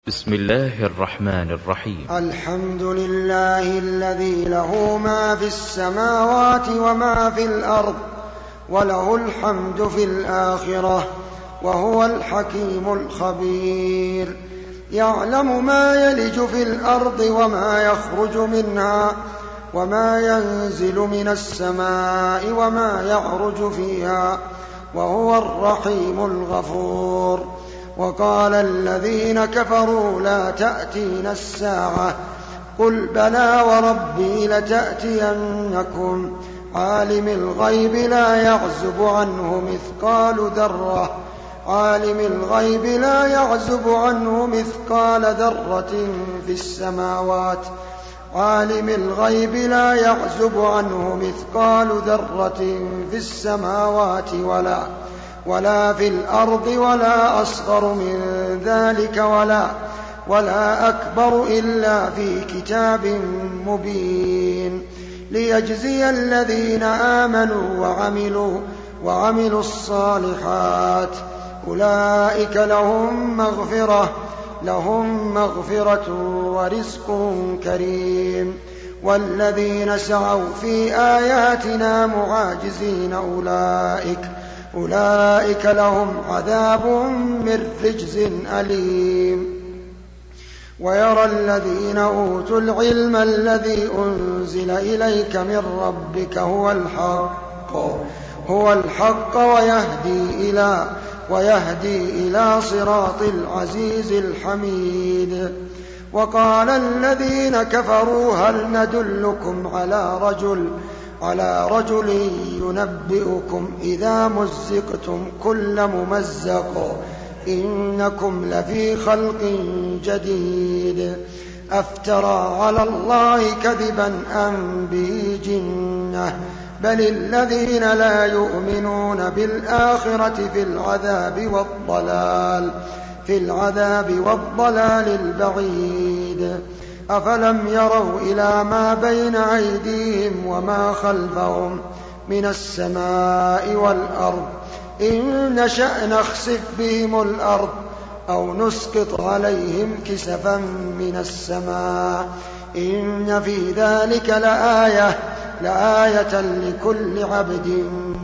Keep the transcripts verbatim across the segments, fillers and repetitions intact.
بسم الله الرحمن الرحيم. الحمد لله الذي له ما في السماوات وما في الأرض وله الحمد في الآخرة وهو الحكيم الخبير. يعلم ما يلج في الأرض وما يخرج منها وما ينزل من السماء وما يعرج فيها وهو الرحيم الغفور. وقال الذين كفروا لا تأتينا الساعة قل بلى وربي لتأتينكم عالم الغيب لا يعزب عنه مثقال ذرة عالم الغيب لا يعزب عنه مثقال ذرة في السماوات عالم الغيب لا يعزب عنه مثقال ذرة في السماوات ولا ولا في الأرض ولا أصغر من ذلك ولا ولا أكبر إلا في كتاب مبين ليجزي الذين آمنوا وعملوا وعملوا الصالحات أولئك لهم مغفرة لهم مغفرة ورزق كريم. والذين سعوا في آياتنا معاجزين أولئك أولئك لهم عذاب من رجز أليم. ويرى الذين أوتوا العلم الذي أنزل إليك من ربك هو الحق هو الحق ويهدي إلى ويهدي إلى صراط العزيز الحميد. وقال الذين كفروا هل ندلكم على رجل على رجل ينبئكم إذا مزقتم كل ممزق إنكم لفي خلق جديد أفترى على الله كذبا أم به جنة بل الذين لا يؤمنون بالآخرة في العذاب والضلال في العذاب والضلال البعيد. أفلم يروا إلى ما بين أيديهم وما خلفهم من السماء والأرض إن نشأ نخسف بهم الأرض أو نسقط عليهم كسفا من السماء إن في ذلك لآية لآية لكل عبد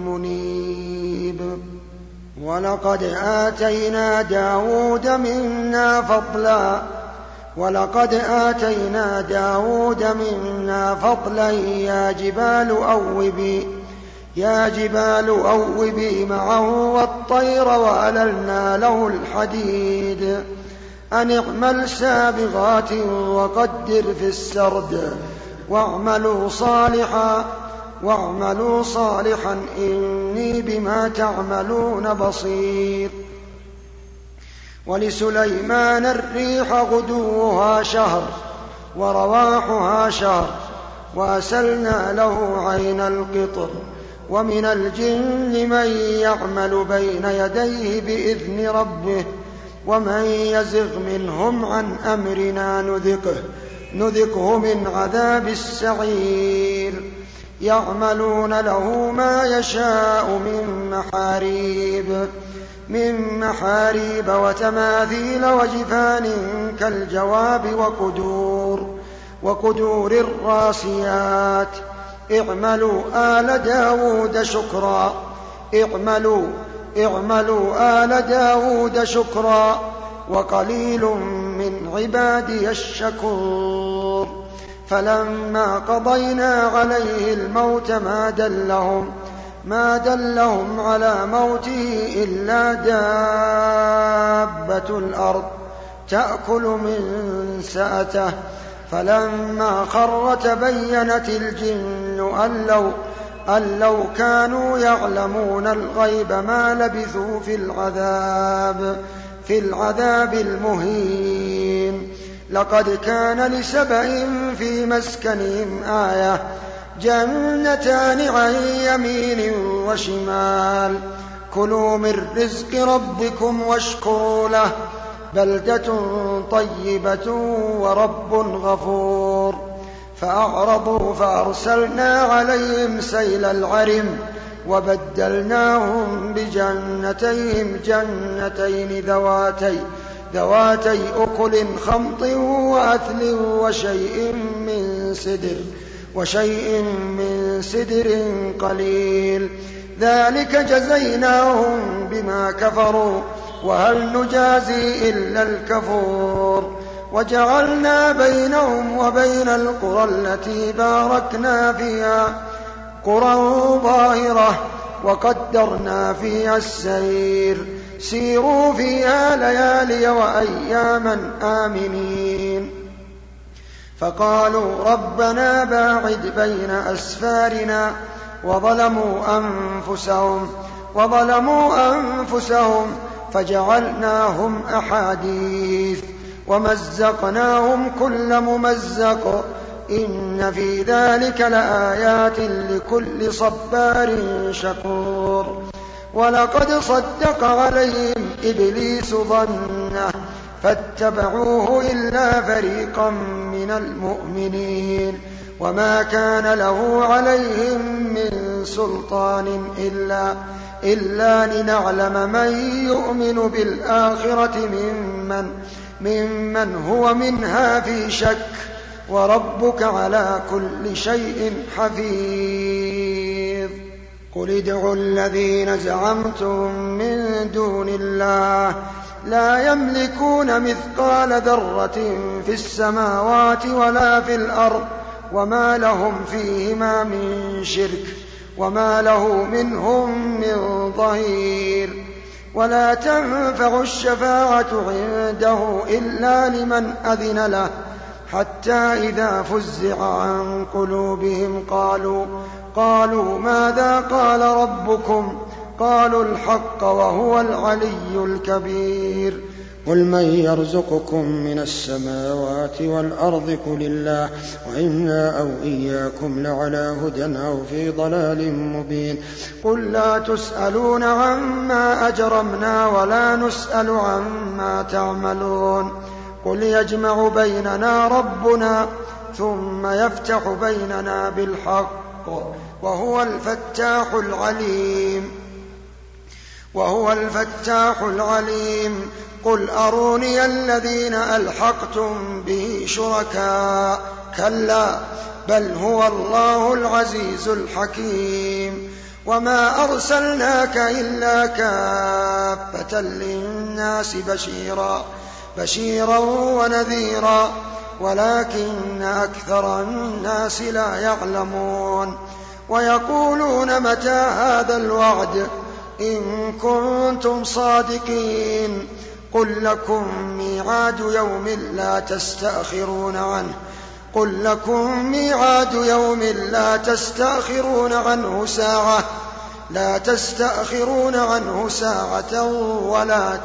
منيب. ولقد آتينا داود منا فضلا ولقد آتينا داود منا فضلا يا جبال أوبي يا جبال أوبي معه والطير وأللنا له الحديد أن اعمل سابغات وقدر في السرد واعملوا صالحا واعملوا صالحا إني بما تعملون بصير. ولسليمان الريح غدوها شهر ورواحها شهر وأسلنا له عين القطر ومن الجن من يعمل بين يديه بإذن ربه ومن يزغ منهم عن أمرنا نذقه نذقه من عذاب السعير. يعملون له ما يشاء من محاريب من محاريب وتماثيل وجفان كالجواب وقدور وقدور الراسيات اعملوا آل داود شكرا اعملوا اعملوا آل داود شكرا وقليل من عبادي الشكور. فلما قضينا عليه الموت ما دلهم ما دلهم على موته إلا دابة الأرض تأكل من سأته فلما خر تبينت الجن أن لو, أن لو كانوا يعلمون الغيب ما لبثوا في العذاب في العذاب المهين. لقد كان لسبأ في مسكنهم آية جنتان عن يمين وشمال كلوا من رزق ربكم واشكروا له بلدة طيبة ورب غفور. فأعرضوا فأرسلنا عليهم سيل العرم وبدلناهم بجنتيهم جنتين ذواتي ذواتي أكل خمط وأثل وشيء من سدر وشيء من سدر قليل ذلك جزيناهم بما كفروا وهل نجازي إلا الكفور وجعلنا بينهم وبين القرى التي باركنا فيها قرى ظاهرة وقدرنا فيها السير سيروا فيها ليالي وأياما آمنين فقالوا ربنا باعد بين أسفارنا وظلموا أنفسهم وظلموا أنفسهم فجعلناهم أحاديث ومزقناهم كل ممزق إن في ذلك لآيات لكل صبار شكور ولقد صدق عليهم إبليس ظنه فاتبعوه إلا فريقا من المؤمنين وما كان له عليهم من سلطان إلا, إلا لنعلم من يؤمن بالآخرة ممن, ممن هو منها في شك وربك على كل شيء حفيظ قل ادعوا الذين زعمتم من دون الله لا يملكون مثقال ذرة في السماوات ولا في الأرض وما لهم فيهما من شرك وما له منهم من ظهير ولا تنفع الشفاعة عنده إلا لمن أذن له حتى إذا فزع عن قلوبهم قالوا قالوا ماذا قال ربكم قالوا الحق وهو العلي الكبير قل من يرزقكم من السماوات والأرض قل الله وإنا أو إياكم لعلى هدى أو في ضلال مبين قل لا تسألون عما أجرمنا ولا نسأل عما تعملون قل يجمع بيننا ربنا ثم يفتح بيننا بالحق وهو الفتاح العليم وهو الفتاح العليم قل أروني الذين ألحقتم به شركاء كلا بل هو الله العزيز الحكيم وما أرسلناك إلا كافة للناس بشيرا بشيرا ونذيرا ولكن أكثر الناس لا يعلمون ويقولون متى هذا الوعد إن كنتم صادقين قل لكم ميعاد يوم لا تستأخرون عنه قل لكم ميعاد يوم لا تستأخرون عنه ساعة لا تستأخرون عنه ساعة ولا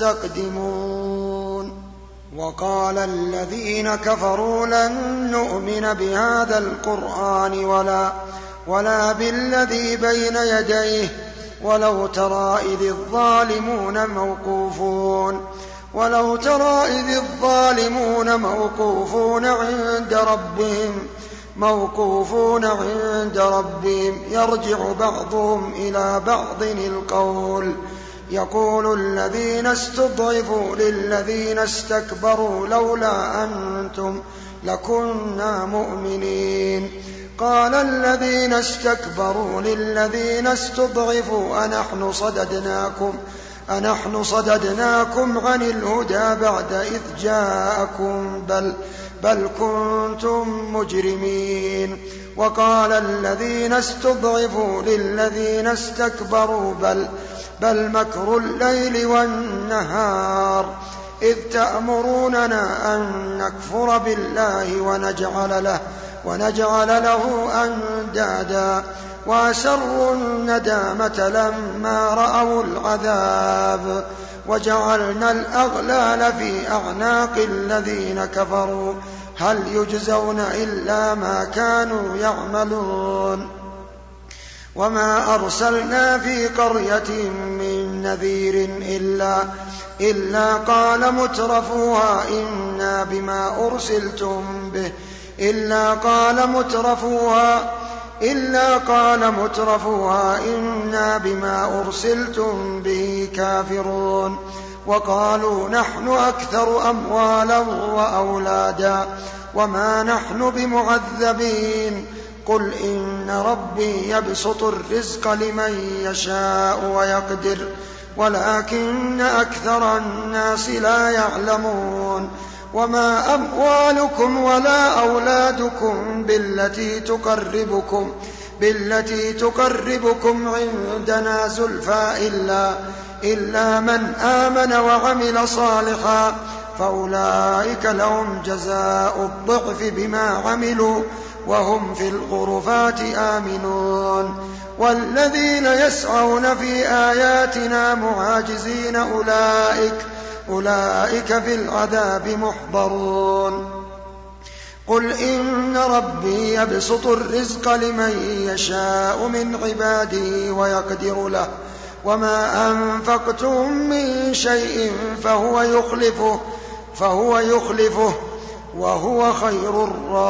تستقدمون وقال الذين كفروا لن نؤمن بهذا القرآن ولا ولا بالذي بين يديه ولو ترى إذ الظالمون موقوفون ولو ترى إذ الظالمون موقوفون عند ربهم موقوفون عند ربهم يرجع بعضهم إلى بعض القول يقول الذين استضعفوا للذين استكبروا لولا أنتم لكنا مؤمنين قال الذين استكبروا للذين استضعفوا أنحن صددناكم أنحن صددناكم عن الهدى بعد إذ جاءكم بل, بل كنتم مجرمين وقال الذين استضعفوا للذين استكبروا بل, بل مكر الليل والنهار إذ تأمروننا أن نكفر بالله ونجعل له ونجعل له أندادا وأسروا الندامة لما رأوا العذاب وجعلنا الأغلال في أعناق الذين كفروا هل يجزون إلا ما كانوا يعملون وما أرسلنا في قرية من نذير إلا, إلا قال مترفوها إنا بما أرسلتم به إلا قال مترفوها إلا قال مترفوها إنا بما أرسلتم به كافرون وقالوا نحن أكثر أموالا وأولادا وما نحن بمعذبين قل إن ربي يبسط الرزق لمن يشاء ويقدر ولكن أكثر الناس لا يعلمون وما أموالكم ولا أولادكم بالتي تقربكم بالتي تقربكم عندنا زلفى إلا, إلا من آمن وعمل صالحا فأولئك لهم جزاء الضعف بما عملوا وهم في الغرفات آمنون والذين يسعون في آياتنا معاجزين أولئك, أولئك في العذاب محضرون قل إن ربي يبسط الرزق لمن يشاء من عباده ويقدر له وما أنفقتم من شيء فهو يخلفه فهو يخلفه وهو خير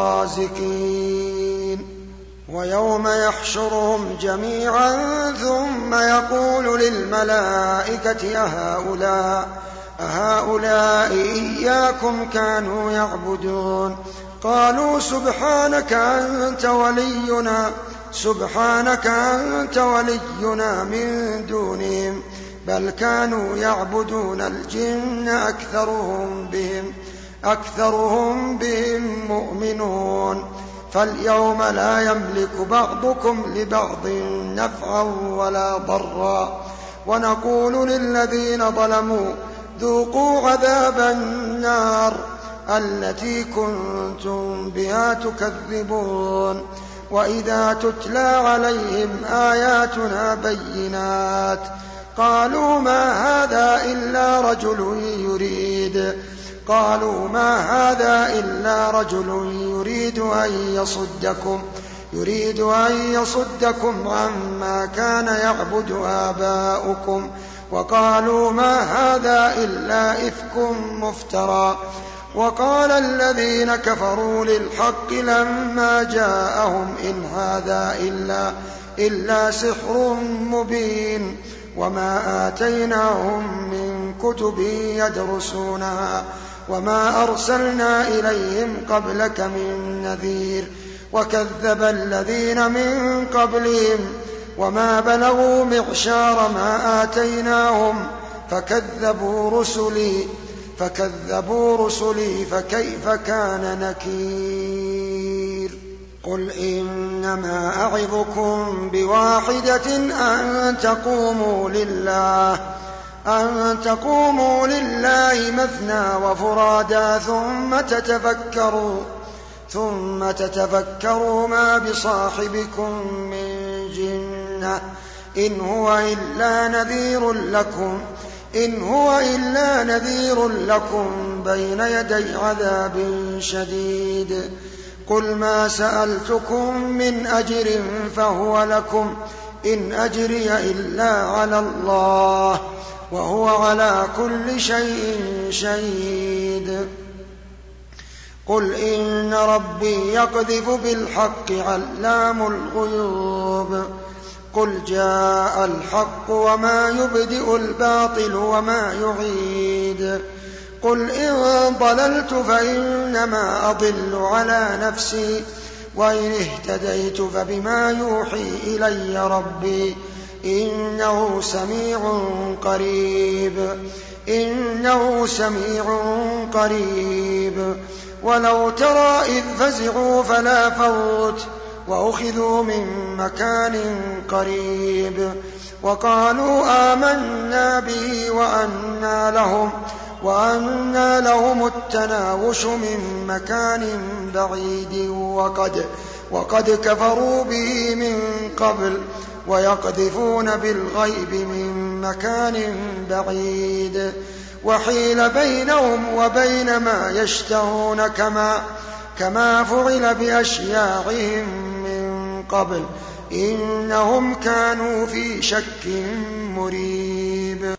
الرازقين ويوم يحشرهم جميعا ثم يقول للملائكة أهؤلاء أهؤلاء إياكم كانوا يعبدون قالوا سبحانك أنت ولينا سبحانك أنت ولينا من دونهم بل كانوا يعبدون الجن أكثرهم بهم أكثرهم بهم مؤمنون فاليوم لا يملك بعضكم لبعض نفعا ولا ضرا ونقول للذين ظلموا ذوقوا عذاب النار التي كنتم بها تكذبون وإذا تتلى عليهم آياتنا بينات قالوا ما هذا إلا رجل يريد قالوا ما هذا إلا رجل يريد أن يصدكم يريد أن يصدكم عما كان يعبد آباؤكم وقالوا ما هذا إلا إفك مفترى وقال الذين كفروا للحق لما جاءهم إن هذا إلا, إلا سحر مبين وما آتيناهم من كتب يدرسونها وما أرسلنا إليهم قبلك من نذير وكذب الذين من قبلهم وما بلغوا معشار ما آتيناهم فكذبوا رسلي فكذبوا رسلي فكيف كان نكير قل إنما أعظكم بواحدة أن تقوموا لله أن تقوموا لله مثنى وفرادا ثم تتفكروا ثم تتفكروا ما بصاحبكم من جنة إن هو إلا نذير لكم إن هو إلا نذير لكم بين يدي عذاب شديد قل ما سألتكم من أجر فهو لكم إن أجري إلا على الله وهو على كل شيء شهيد قل إن ربي يقذف بالحق علام الغيوب قل جاء الحق وما يبدئ الباطل وما يعيد قل إن ضللت فإنما أضل على نفسي وإن اهتديت فبما يوحي إلي ربي إنه سميع قريب إنه سميع قريب ولو ترى إذ فزعوا فلا فوت وأخذوا من مكان قريب وقالوا آمنا به وأنى لهم وأنى لهم التناوش من مكان بعيد وقد, وقد كفروا به من قبل ويقذفون بالغيب من مكان بعيد وحيل بينهم وبين ما يشتهون كما, كما فعل بأشياعهم من قبل إنهم كانوا في شك مريب.